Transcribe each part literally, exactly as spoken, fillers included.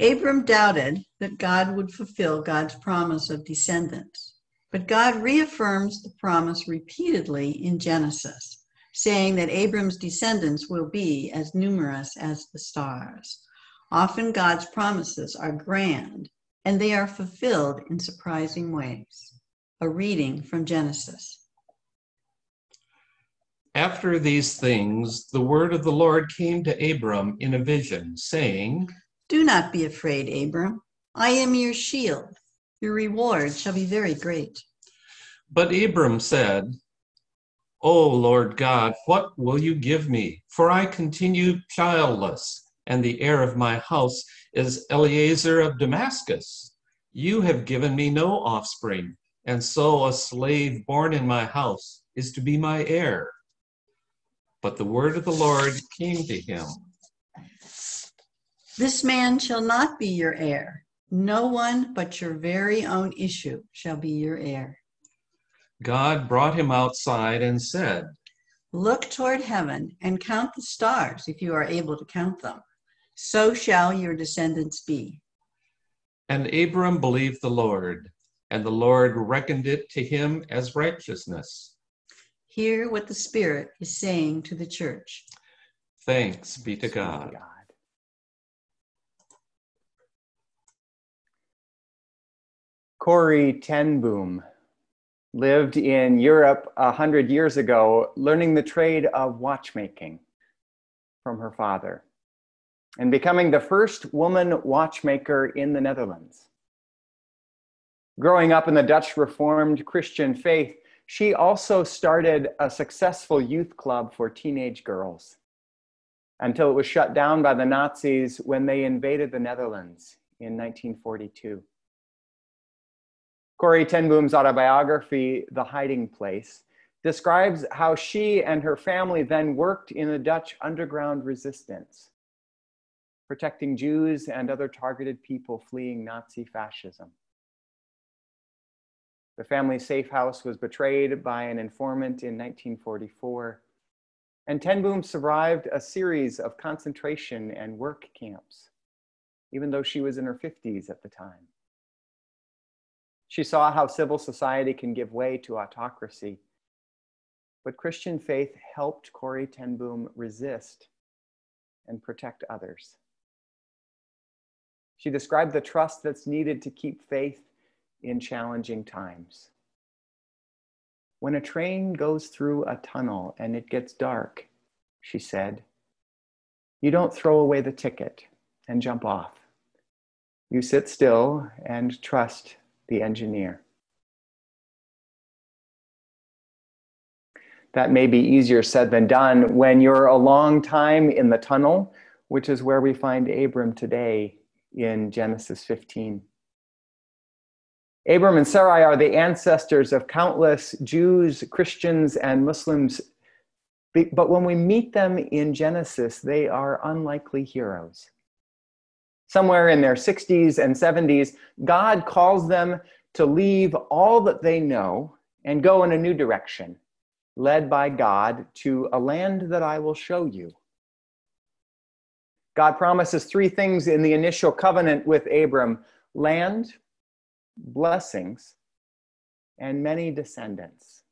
Abram doubted that God would fulfill God's promise of descendants, but God reaffirms the promise repeatedly in Genesis, saying that Abram's descendants will be as numerous as the stars. Often God's promises are grand, and they are fulfilled in surprising ways. A reading from Genesis. After these things, the word of the Lord came to Abram in a vision, saying, Do not be afraid, Abram. I am your shield. Your reward shall be very great. But Abram said, O Lord God, what will you give me? For I continue childless, and the heir of my house is Eliezer of Damascus. You have given me no offspring, and so a slave born in my house is to be my heir. But the word of the Lord came to him. This man shall not be your heir. No one but your very own issue shall be your heir. God brought him outside and said, Look toward heaven and count the stars if you are able to count them. So shall your descendants be. And Abram believed the Lord, and the Lord reckoned it to him as righteousness. Hear what the Spirit is saying to the church. Thanks be to God. Corrie ten Boom lived in Europe a hundred years ago, learning the trade of watchmaking from her father and becoming the first woman watchmaker in the Netherlands. Growing up in the Dutch Reformed Christian faith, she also started a successful youth club for teenage girls until it was shut down by the Nazis when they invaded the Netherlands in nineteen forty-two. Corrie ten Boom's autobiography, The Hiding Place, describes how she and her family then worked in the Dutch underground resistance, protecting Jews and other targeted people fleeing Nazi fascism. The family's safe house was betrayed by an informant in nineteen forty-four, and ten Boom survived a series of concentration and work camps, even though she was in her fifties at the time. She saw how civil society can give way to autocracy, but Christian faith helped Corrie ten Boom resist and protect others. She described the trust that's needed to keep faith in challenging times. When a train goes through a tunnel and it gets dark, she said, you don't throw away the ticket and jump off. You sit still and trust the engineer. That may be easier said than done when you're a long time in the tunnel, which is where we find Abram today in Genesis fifteen. Abram and Sarai are the ancestors of countless Jews, Christians, and Muslims. But when we meet them in Genesis, they are unlikely heroes. Somewhere in their sixties and seventies, God calls them to leave all that they know and go in a new direction, led by God to a land that I will show you. God promises three things in the initial covenant with Abram: land, blessings, and many descendants.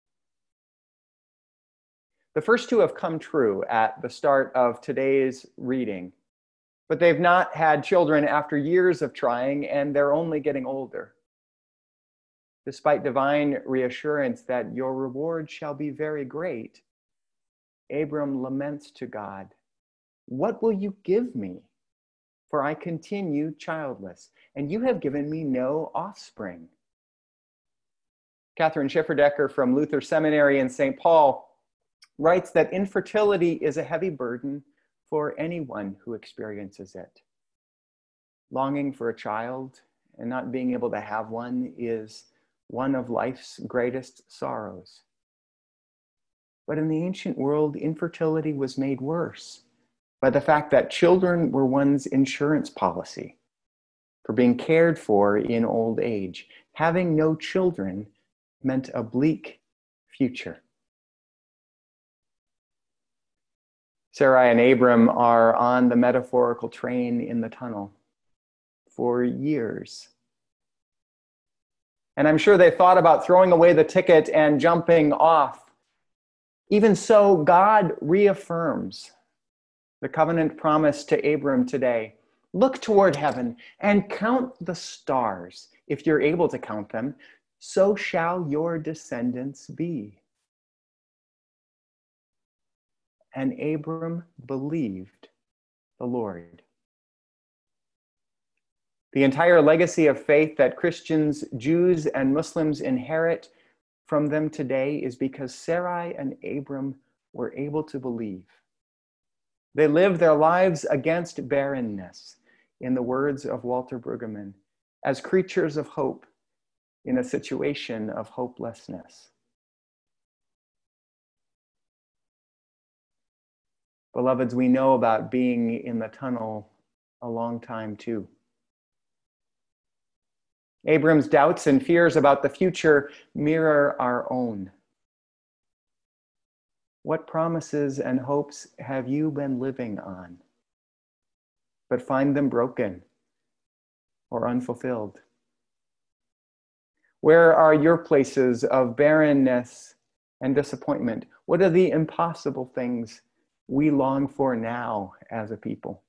The first two have come true at the start of today's reading, but they've not had children after years of trying, and they're only getting older. Despite divine reassurance that your reward shall be very great, Abram laments to God, "What will you give me? For I continue childless, and you have given me no offspring." Catherine Schifferdecker from Luther Seminary in Saint Paul writes that infertility is a heavy burden for anyone who experiences it. Longing for a child and not being able to have one is one of life's greatest sorrows. But in the ancient world, infertility was made worse by the fact that children were one's insurance policy for being cared for in old age. Having no children meant a bleak future. Sarai and Abram are on the metaphorical train in the tunnel. for years. And I'm sure they thought about throwing away the ticket and jumping off. Even so, God reaffirms the covenant promise to Abram today. Look toward heaven and count the stars. If you're able to count them, so shall your descendants be. And Abram believed the Lord. The entire legacy of faith that Christians, Jews, and Muslims inherit from them today is because Sarai and Abram were able to believe. They lived their lives against barrenness, in the words of Walter Brueggemann, as creatures of hope in a situation of hopelessness. Beloveds, we know about being in the tunnel a long time too. Abram's doubts and fears about the future mirror our own. What promises and hopes have you been living on, but find them broken or unfulfilled? Where are your places of barrenness and disappointment? What are the impossible things we long for now as a people?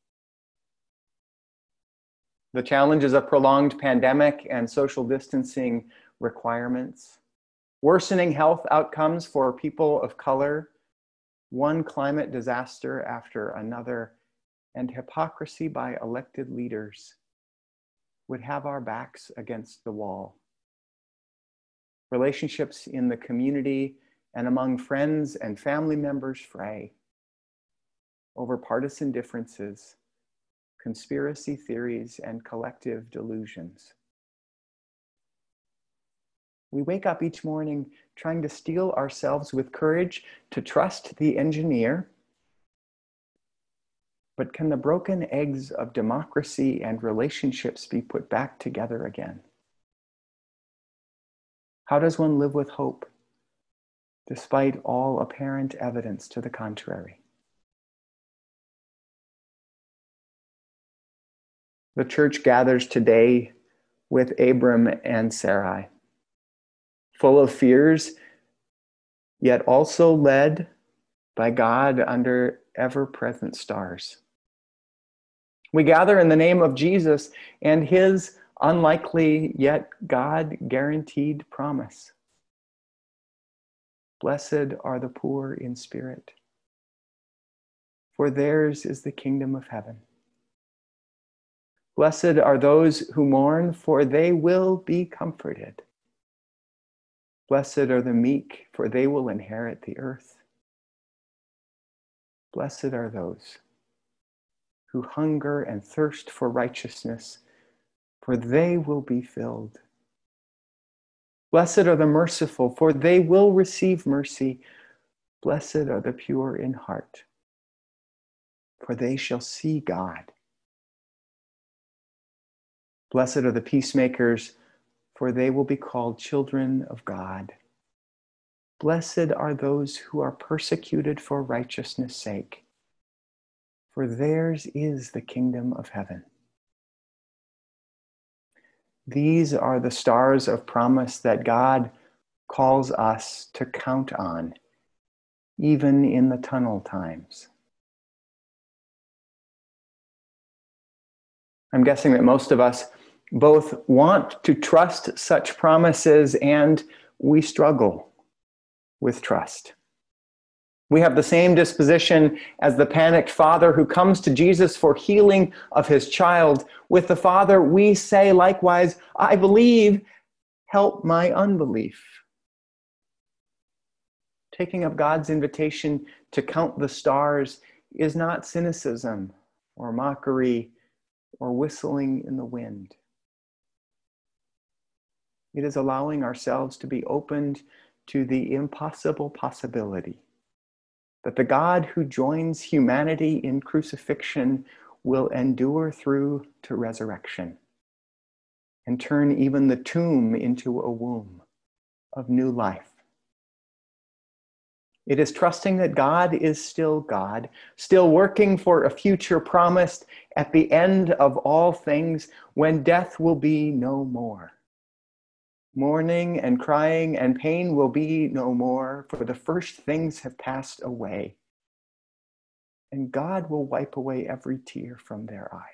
The challenges of prolonged pandemic and social distancing requirements, worsening health outcomes for people of color, one climate disaster after another, and hypocrisy by elected leaders would have our backs against the wall. Relationships in the community and among friends and family members fray over partisan differences, conspiracy theories, and collective delusions. We wake up each morning trying to steel ourselves with courage to trust the engineer. But can the broken eggs of democracy and relationships be put back together again? How does one live with hope, despite all apparent evidence to the contrary? The church gathers today with Abram and Sarai, full of fears, yet also led by God under ever-present stars. We gather in the name of Jesus and his unlikely yet God-guaranteed promise. Blessed are the poor in spirit, for theirs is the kingdom of heaven. Blessed are those who mourn, for they will be comforted. Blessed are the meek, for they will inherit the earth. Blessed are those who hunger and thirst for righteousness, for they will be filled. Blessed are the merciful, for they will receive mercy. Blessed are the pure in heart, for they shall see God. Blessed are the peacemakers, for they will be called children of God. Blessed are those who are persecuted for righteousness' sake, for theirs is the kingdom of heaven. These are the stars of promise that God calls us to count on, even in the tunnel times. I'm guessing that most of us both want to trust such promises and we struggle with trust. We have the same disposition as the panicked father who comes to Jesus for healing of his child. With the Father, we say likewise, I believe, help my unbelief. Taking up God's invitation to count the stars is not cynicism or mockery or whistling in the wind. It is allowing ourselves to be opened to the impossible possibility that the God who joins humanity in crucifixion will endure through to resurrection and turn even the tomb into a womb of new life. It is trusting that God is still God, still working for a future promised at the end of all things when death will be no more. Mourning and crying and pain will be no more, for the first things have passed away. And God will wipe away every tear from their eyes.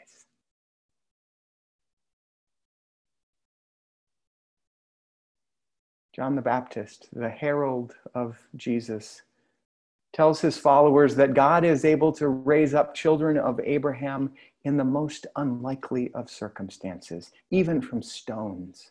John the Baptist, the herald of Jesus, tells his followers that God is able to raise up children of Abraham in the most unlikely of circumstances, even from stones.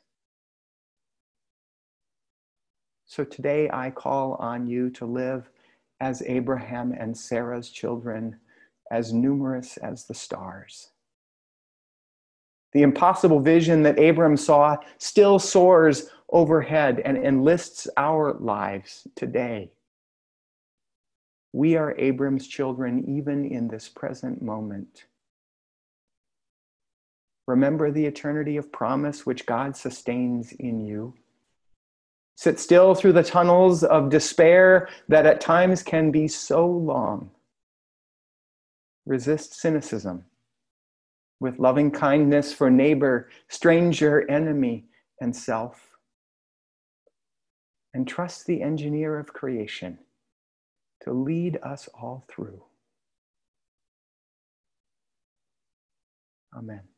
So today I call on you to live as Abraham and Sarah's children, as numerous as the stars. The impossible vision that Abram saw still soars overhead and enlists our lives today. We are Abram's children even in this present moment. Remember the eternity of promise which God sustains in you. Sit still through the tunnels of despair that at times can be so long. Resist cynicism with loving kindness for neighbor, stranger, enemy, and self. And trust the engineer of creation to lead us all through. Amen.